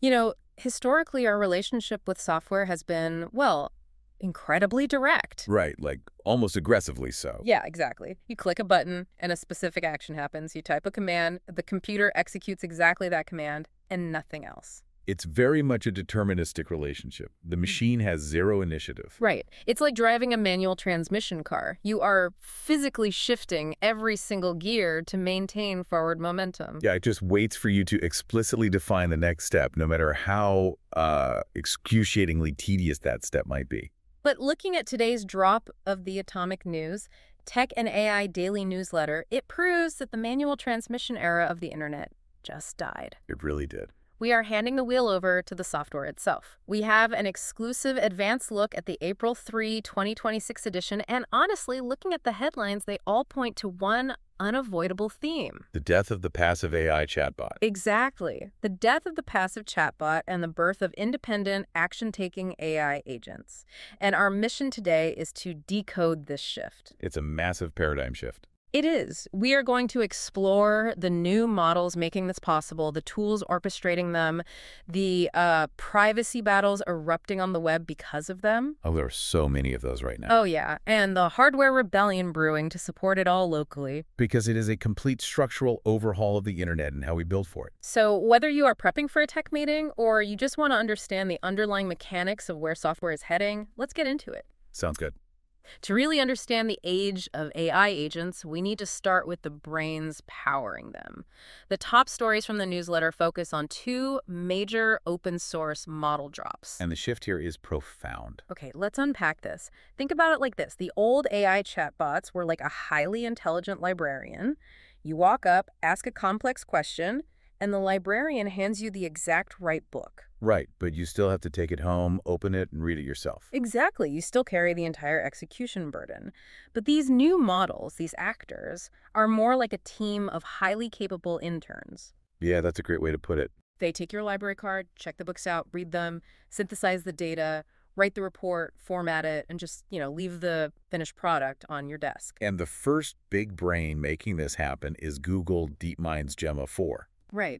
Historically, our relationship with software has been, well, incredibly direct. Right, like almost aggressively so. Yeah, exactly. You click a button and a specific action happens. You type a command, the computer executes exactly that command and nothing else. It's very much a deterministic relationship. The machine has zero initiative. Right. It's like driving a manual transmission car. You are physically shifting every single gear to maintain forward momentum. Yeah, it just waits for you to explicitly define the next step, no matter how excruciatingly tedious that step might be. But looking at today's drop of the Atomic News, Tech and AI Daily Newsletter, it proves that the manual transmission era of the internet just died. It really did. We are handing the wheel over to the software itself. We have an exclusive advanced look at the April 3, 2026 edition, and honestly, looking at the headlines, they all point to one unavoidable theme. The death of the passive AI chatbot. Exactly. The death of the passive chatbot and the birth of independent, action-taking AI agents. And our mission today is to decode this shift. It's a massive paradigm shift. It is. We are going to explore the new models making this possible, the tools orchestrating them, the privacy battles erupting on the web because of them. Oh, there are so many of those right now. Oh, yeah. And the hardware rebellion brewing to support it all locally. Because it is a complete structural overhaul of the internet and how we build for it. So whether you are prepping for a tech meeting or you just want to understand the underlying mechanics of where software is heading, let's get into it. Sounds good. To really understand the age of AI agents, we need to start with the brains powering them. The top stories from the newsletter focus on two major open source model drops. And the shift here is profound. Okay, let's unpack this. Think about it like this. The old AI chatbots were like a highly intelligent librarian. You walk up, ask a complex question, and the librarian hands you the exact right book. Right, but you still have to take it home, open it, and read it yourself. Exactly. You still carry the entire execution burden. But these new models, these actors, are more like a team of highly capable interns. Yeah, that's a great way to put it. They take your library card, check the books out, read them, synthesize the data, write the report, format it, and just, leave the finished product on your desk. And the first big brain making this happen is Google DeepMind's Gemma 4. Right.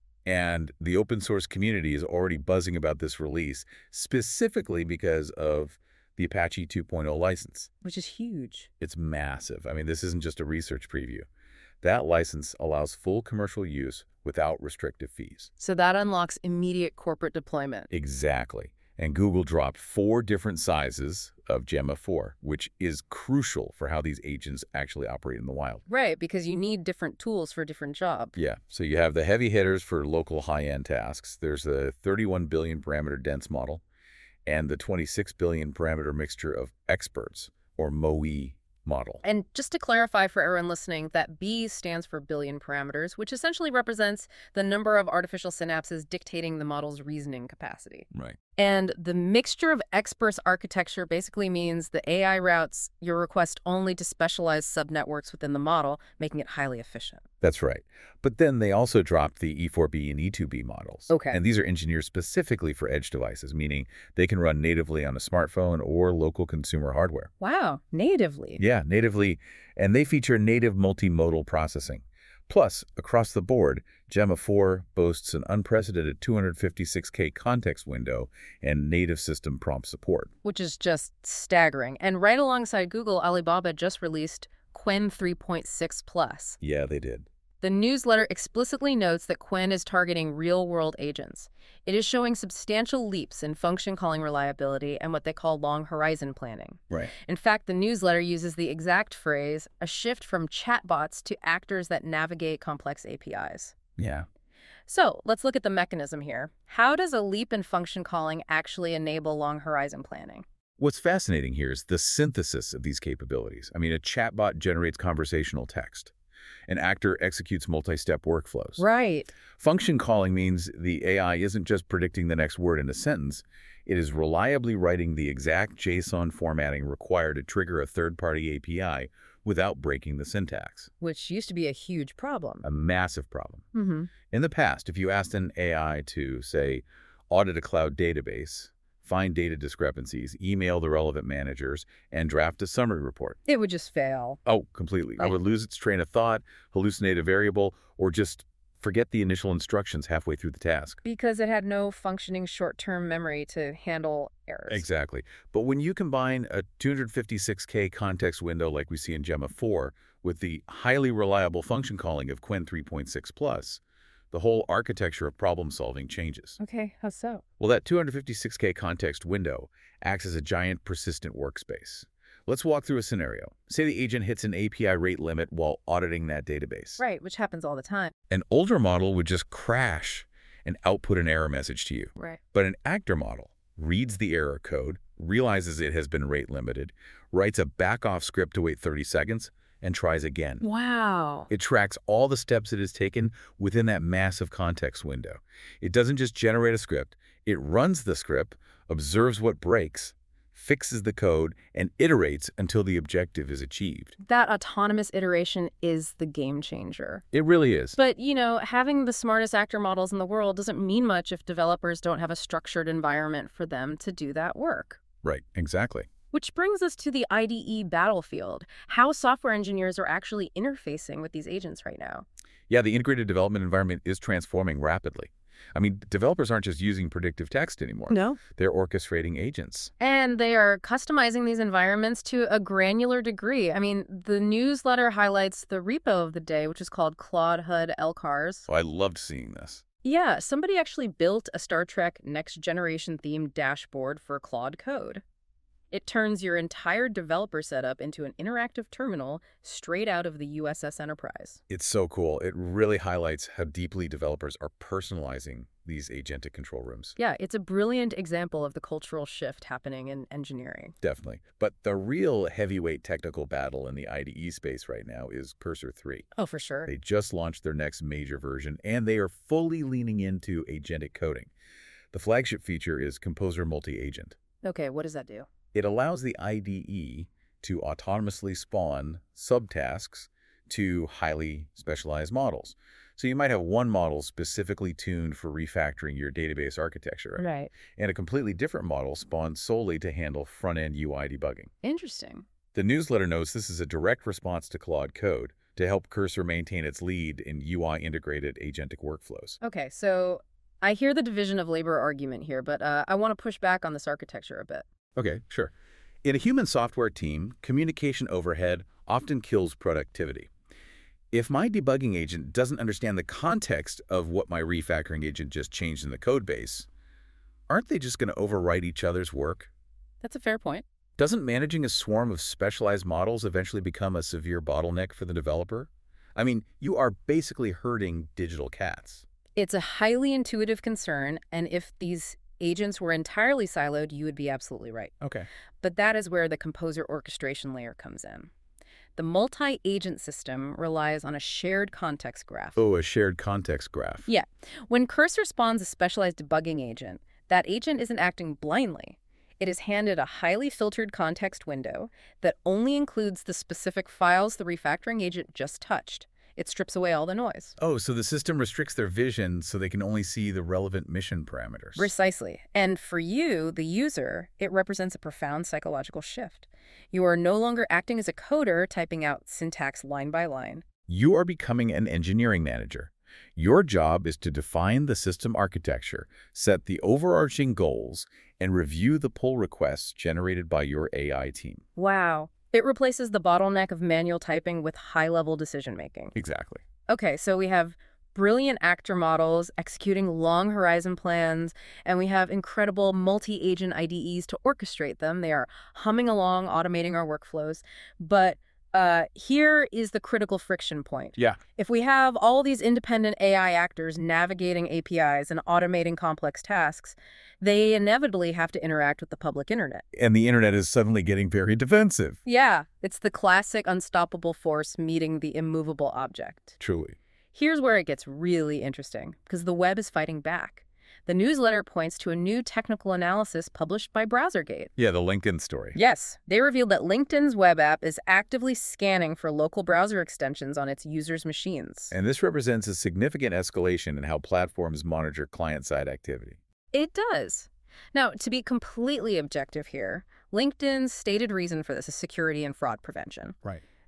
And the open source community is already buzzing about this release, specifically because of the Apache 2.0 license. Which is huge. It's massive. I mean, this isn't just a research preview. That license allows full commercial use without restrictive fees. So that unlocks immediate corporate deployment. Exactly. And Google dropped 4 different sizes of Gemma 4, which is crucial for how these agents actually operate in the wild. Right, because you need different tools for different jobs. Yeah, so you have the heavy hitters for local high-end tasks. There's the 31 billion parameter dense model and the 26 billion parameter mixture of experts, or MOE model. And just to clarify for everyone listening, that B stands for billion parameters, which essentially represents the number of artificial synapses dictating the model's reasoning capacity. Right. And the mixture of experts architecture basically means the AI routes your request only to specialized subnetworks within the model, making it highly efficient. That's right. But then they also dropped the E4B and E2B models. Okay. And these are engineered specifically for edge devices, meaning they can run natively on a smartphone or local consumer hardware. Wow, natively. Yeah, natively. And they feature native multimodal processing. Plus, across the board, Gemma 4 boasts an unprecedented 256K context window and native system prompt support. Which is just staggering. And right alongside Google, Alibaba just released Qwen 3.6 Plus. Yeah, they did. The newsletter explicitly notes that Qwen is targeting real-world agents. It is showing substantial leaps in function calling reliability and what they call long horizon planning. Right. In fact, the newsletter uses the exact phrase, a shift from chatbots to actors that navigate complex APIs. Yeah. So let's look at the mechanism here. How does a leap in function calling actually enable long horizon planning? What's fascinating here is the synthesis of these capabilities. I mean, a chatbot generates conversational text. An actor executes multi-step workflows. Right. Function calling means the AI isn't just predicting the next word in a sentence. It is reliably writing the exact JSON formatting required to trigger a third-party API without breaking the syntax. Which used to be a huge problem. A massive problem. Mm-hmm. In the past, if you asked an AI to, say, audit a cloud database, find data discrepancies, email the relevant managers, and draft a summary report. It would just fail. Oh, completely. Right. I would lose its train of thought, hallucinate a variable, or just forget the initial instructions halfway through the task. Because it had no functioning short-term memory to handle errors. Exactly. But when you combine a 256K context window like we see in Gemma 4 with the highly reliable function calling of Qwen 3.6+, the whole architecture of problem solving changes. Okay, how so? Well, that 256K context window acts as a giant persistent workspace. Let's walk through a scenario. Say the agent hits an API rate limit while auditing that database. Right, which happens all the time. An older model would just crash and output an error message to you. Right. But an actor model reads the error code, realizes it has been rate limited, writes a back-off script to wait 30 seconds, and tries again. Wow. It tracks all the steps it has taken within that massive context window. It doesn't just generate a script. It runs the script, observes what breaks, fixes the code, and iterates until the objective is achieved. That autonomous iteration is the game changer. It really is. But, having the smartest actor models in the world doesn't mean much if developers don't have a structured environment for them to do that work. Right, exactly. Which brings us to the IDE battlefield, how software engineers are actually interfacing with these agents right now. Yeah, the integrated development environment is transforming rapidly. I mean, developers aren't just using predictive text anymore. No. They're orchestrating agents. And they are customizing these environments to a granular degree. I mean, the newsletter highlights the repo of the day, which is called Claude HUD LCARS. Oh, I loved seeing this. Yeah, somebody actually built a Star Trek Next Generation themed dashboard for Claude Code. It turns your entire developer setup into an interactive terminal straight out of the USS Enterprise. It's so cool. It really highlights how deeply developers are personalizing these agentic control rooms. Yeah, it's a brilliant example of the cultural shift happening in engineering. Definitely. But the real heavyweight technical battle in the IDE space right now is Cursor 3. Oh, for sure. They just launched their next major version, and they are fully leaning into agentic coding. The flagship feature is Composer Multi-Agent. Okay, what does that do? It allows the IDE to autonomously spawn subtasks to highly specialized models. So you might have one model specifically tuned for refactoring your database architecture, Right. and a completely different model spawned solely to handle front-end UI debugging. Interesting. The newsletter notes this is a direct response to Claude Code to help Cursor maintain its lead in UI-integrated agentic workflows. Okay, so I hear the division of labor argument here, but I want to push back on this architecture a bit. Okay, sure. In a human software team, communication overhead often kills productivity. If my debugging agent doesn't understand the context of what my refactoring agent just changed in the code base, aren't they just going to overwrite each other's work? That's a fair point. Doesn't managing a swarm of specialized models eventually become a severe bottleneck for the developer? I mean, you are basically herding digital cats. It's a highly intuitive concern, and if these agents were entirely siloed, you would be absolutely right. Okay. But that is where the composer orchestration layer comes in. The multi-agent system relies on a shared context graph. Oh, a shared context graph. Yeah. When Cursor spawns a specialized debugging agent, that agent isn't acting blindly. It is handed a highly filtered context window that only includes the specific files the refactoring agent just touched. It strips away all the noise. Oh, so the system restricts their vision so they can only see the relevant mission parameters. Precisely. And for you, the user, it represents a profound psychological shift. You are no longer acting as a coder typing out syntax line by line. You are becoming an engineering manager. Your job is to define the system architecture, set the overarching goals, and review the pull requests generated by your AI team. Wow. It replaces the bottleneck of manual typing with high-level decision-making. Exactly. Okay, so we have brilliant actor models executing long horizon plans, and we have incredible multi-agent IDEs to orchestrate them. They are humming along, automating our workflows. But here is the critical friction point. Yeah. If we have all these independent AI actors navigating APIs and automating complex tasks, they inevitably have to interact with the public internet. And the internet is suddenly getting very defensive. Yeah, it's the classic unstoppable force meeting the immovable object. Truly. Here's where it gets really interesting, because the web is fighting back. The newsletter points to a new technical analysis published by BrowserGate. Yeah, the LinkedIn story. Yes, they revealed that LinkedIn's web app is actively scanning for local browser extensions on its users' machines. And this represents a significant escalation in how platforms monitor client-side activity. It does. Now, to be completely objective here, LinkedIn's stated reason for this is security and fraud prevention. Right.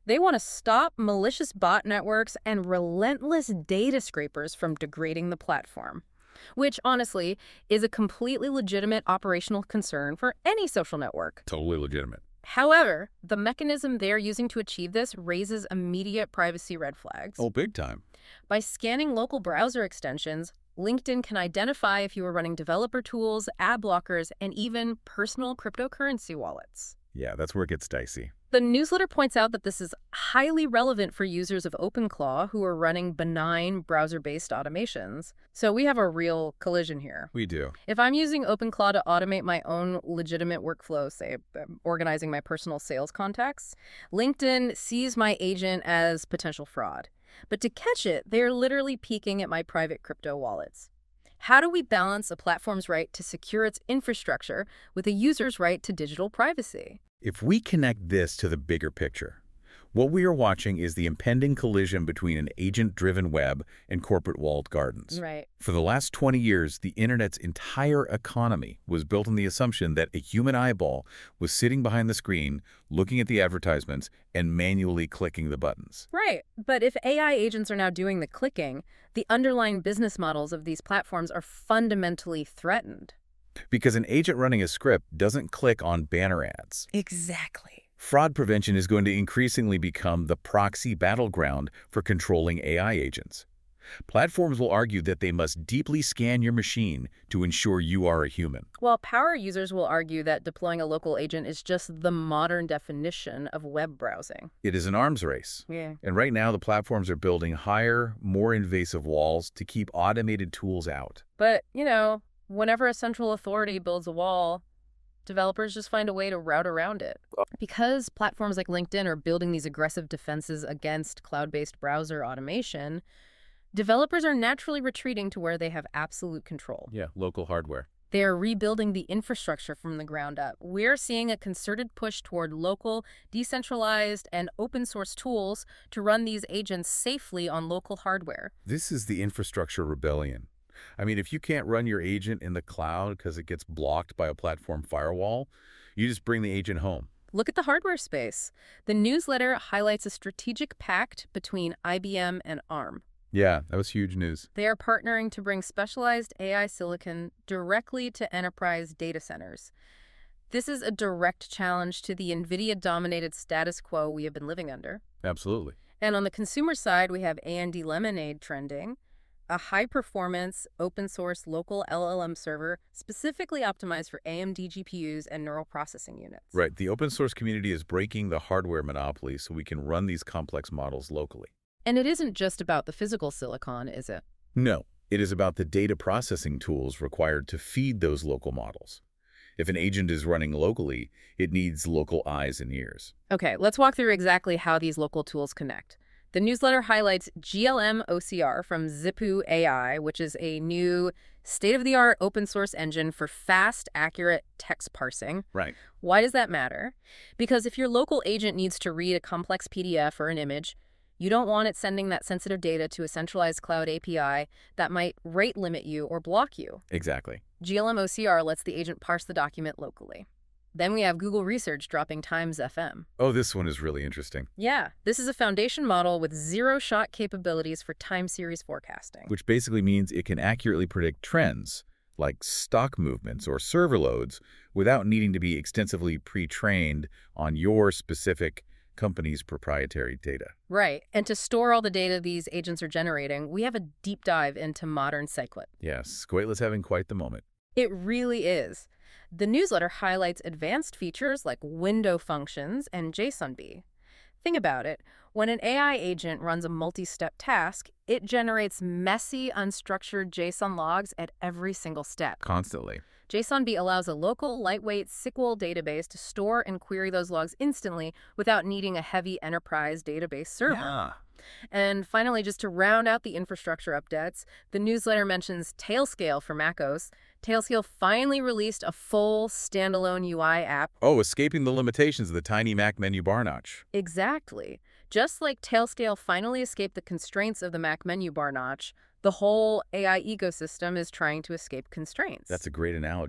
They want to stop malicious bot networks and relentless data scrapers from degrading the platform, which honestly is a completely legitimate operational concern for any social network. Totally legitimate. However, the mechanism they're using to achieve this raises immediate privacy red flags. Oh, big time. By scanning local browser extensions, LinkedIn can identify if you are running developer tools, ad blockers, and even personal cryptocurrency wallets. Yeah, that's where it gets dicey. The newsletter points out that this is highly relevant for users of OpenClaw who are running benign browser-based automations. So we have a real collision here. We do. If I'm using OpenClaw to automate my own legitimate workflow, say organizing my personal sales contacts, LinkedIn sees my agent as potential fraud. But to catch it, they're literally peeking at my private crypto wallets. How do we balance a platform's right to secure its infrastructure with a user's right to digital privacy? If we connect this to the bigger picture, what we are watching is the impending collision between an agent-driven web and corporate walled gardens. Right. For the last 20 years, the internet's entire economy was built on the assumption that a human eyeball was sitting behind the screen, looking at the advertisements, and manually clicking the buttons. Right. But if AI agents are now doing the clicking, the underlying business models of these platforms are fundamentally threatened. Because an agent running a script doesn't click on banner ads. Exactly. Fraud prevention is going to increasingly become the proxy battleground for controlling AI agents. Platforms will argue that they must deeply scan your machine to ensure you are a human. While power users will argue that deploying a local agent is just the modern definition of web browsing. It is an arms race. Yeah. And right now, the platforms are building higher, more invasive walls to keep automated tools out. But, whenever a central authority builds a wall, developers just find a way to route around it. Because platforms like LinkedIn are building these aggressive defenses against cloud-based browser automation, developers are naturally retreating to where they have absolute control. Yeah, local hardware. They are rebuilding the infrastructure from the ground up. We're seeing a concerted push toward local, decentralized, and open-source tools to run these agents safely on local hardware. This is the infrastructure rebellion. I mean, if you can't run your agent in the cloud because it gets blocked by a platform firewall, you just bring the agent home. Look at the hardware space. The newsletter highlights a strategic pact between IBM and ARM. Yeah, that was huge news. They are partnering to bring specialized AI silicon directly to enterprise data centers. This is a direct challenge to the NVIDIA-dominated status quo we have been living under. Absolutely. And on the consumer side, we have AMD Lemonade trending, a high-performance, open-source local LLM server specifically optimized for AMD GPUs and neural processing units. Right. The open source community is breaking the hardware monopoly so we can run these complex models locally. And it isn't just about the physical silicon, is it? No, it is about the data processing tools required to feed those local models. If an agent is running locally, it needs local eyes and ears. Okay, let's walk through exactly how these local tools connect. The newsletter highlights GLM OCR from Zippo AI, which is a new state-of-the-art open-source engine for fast, accurate text parsing. Right. Why does that matter? Because if your local agent needs to read a complex PDF or an image, you don't want it sending that sensitive data to a centralized cloud API that might rate limit you or block you. Exactly. GLM OCR lets the agent parse the document locally. Then we have Google Research dropping Times FM. Oh, this one is really interesting. Yeah, this is a foundation model with zero-shot capabilities for time series forecasting. Which basically means it can accurately predict trends, like stock movements or server loads, without needing to be extensively pre-trained on your specific company's proprietary data. Right, and to store all the data these agents are generating, we have a deep dive into modern Scikit. Yes, Squatelet's having quite the moment. It really is. The newsletter highlights advanced features like window functions and JSONB. Think about it. When an AI agent runs a multi-step task, it generates messy, unstructured JSON logs at every single step. Constantly. JSONB allows a local, lightweight SQL database to store and query those logs instantly without needing a heavy enterprise database server. Yeah. And finally, just to round out the infrastructure updates, the newsletter mentions Tailscale for macOS. Tailscale finally released a full standalone UI app. Oh, escaping the limitations of the tiny Mac menu bar notch. Exactly. Just like Tailscale finally escaped the constraints of the Mac menu bar notch, the whole AI ecosystem is trying to escape constraints. That's a great analogy.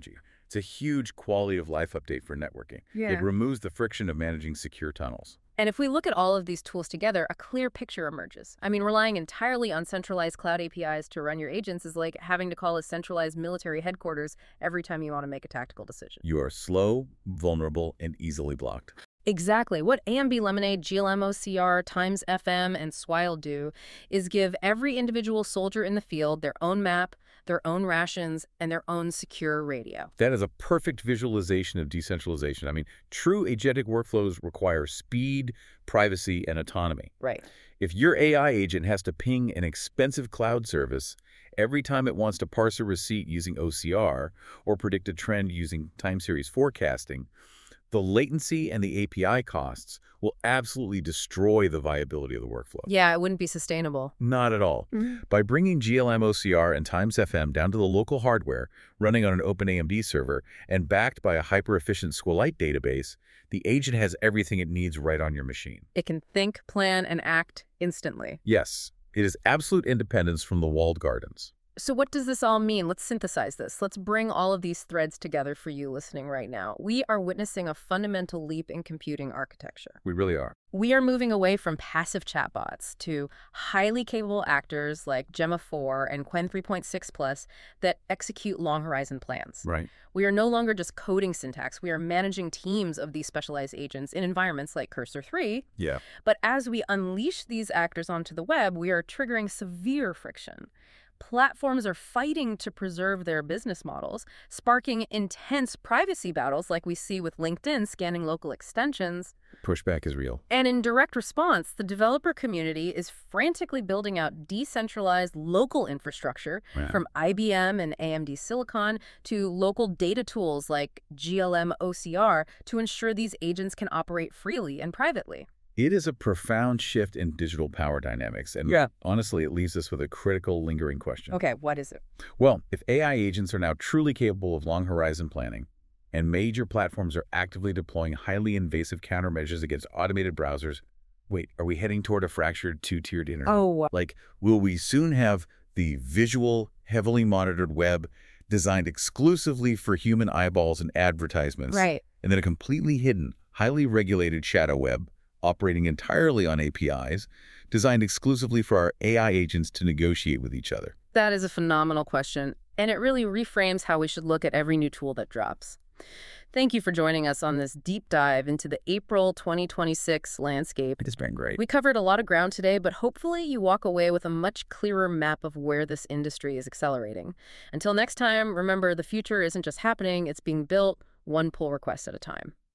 It's a huge quality of life update for networking. It removes the friction of managing secure tunnels. And if we look at all of these tools together, a clear picture emerges. I mean, relying entirely on centralized cloud APIs to run your agents is like having to call a centralized military headquarters every time you want to make a tactical decision. You are slow, vulnerable, and easily blocked. Exactly. What AMB Lemonade, GLM OCR, Times FM, and Swile do is give every individual soldier in the field their own map, their own rations, and their own secure radio. That is a perfect visualization of decentralization. I mean, true agentic workflows require speed, privacy, and autonomy. Right. If your AI agent has to ping an expensive cloud service every time it wants to parse a receipt using OCR or predict a trend using time series forecasting, the latency and the API costs will absolutely destroy the viability of the workflow. Yeah, it wouldn't be sustainable. Not at all. By bringing GLM OCR and Times FM down to the local hardware, running on an open AMD server, and backed by a hyper-efficient SQLite database, the agent has everything it needs right on your machine. It can think, plan, and act instantly. Yes, it is absolute independence from the walled gardens. So what does this all mean? Let's synthesize this. Let's bring all of these threads together for you listening right now. We are witnessing a fundamental leap in computing architecture. We really are. We are moving away from passive chatbots to highly capable actors like Gemma 4 and Qwen 3.6 Plus that execute long horizon plans. Right. We are no longer just coding syntax. We are managing teams of these specialized agents in environments like Cursor 3. Yeah. But as we unleash these actors onto the web, we are triggering severe friction. Platforms are fighting to preserve their business models, sparking intense privacy battles like we see with LinkedIn scanning local extensions. Pushback is real. And in direct response, the developer community is frantically building out decentralized local infrastructure from IBM and AMD Silicon to local data tools like GLM OCR to ensure these agents can operate freely and privately. It is a profound shift in digital power dynamics, and honestly, it leaves us with a critical, lingering question. Okay, what is it? Well, if AI agents are now truly capable of long-horizon planning, and major platforms are actively deploying highly invasive countermeasures against automated browsers, wait, are we heading toward a fractured two-tiered internet? Oh. Like, will we soon have the visual, heavily monitored web designed exclusively for human eyeballs and advertisements, Right. and then a completely hidden, highly regulated shadow web operating entirely on APIs, designed exclusively for our AI agents to negotiate with each other? That is a phenomenal question, and it really reframes how we should look at every new tool that drops. Thank you for joining us on this deep dive into the April 2026 landscape. It has been great. We covered a lot of ground today, but hopefully you walk away with a much clearer map of where this industry is accelerating. Until next time, remember, the future isn't just happening, it's being built one pull request at a time.